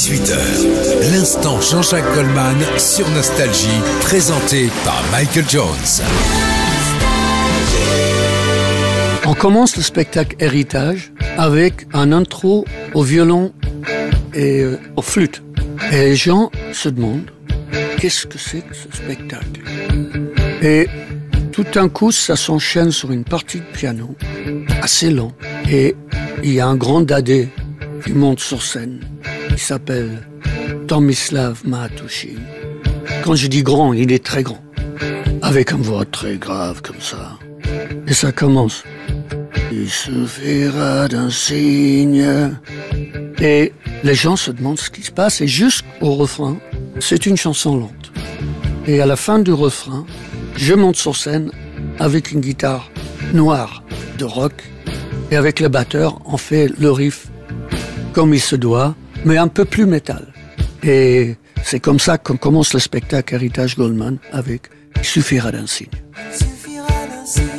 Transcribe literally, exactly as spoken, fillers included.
dix-huit heures, l'instant Jean-Jacques Goldman sur Nostalgie, présenté par Michael Jones. On commence le spectacle Héritage avec un intro au violon et euh, aux flûtes. Et les gens se demandent qu'est-ce que c'est que ce spectacle. Et tout d'un coup, ça s'enchaîne sur une partie de piano assez lent. Et il y a un grand dadé qui monte sur scène. Il s'appelle Tomislav Mahatushi. Quand je dis grand, il est très grand. Avec une voix très grave comme ça. Et ça commence. Il suffira d'un signe. Et les gens se demandent ce qui se passe. Et jusqu'au refrain, c'est une chanson lente. Et à la fin du refrain, je monte sur scène avec une guitare noire de rock. Et avec le batteur, on fait le riff comme il se doit, mais un peu plus métal. Et c'est comme ça qu'on commence le spectacle Héritage Goldman avec Il suffira d'un signe. Il suffira d'un signe.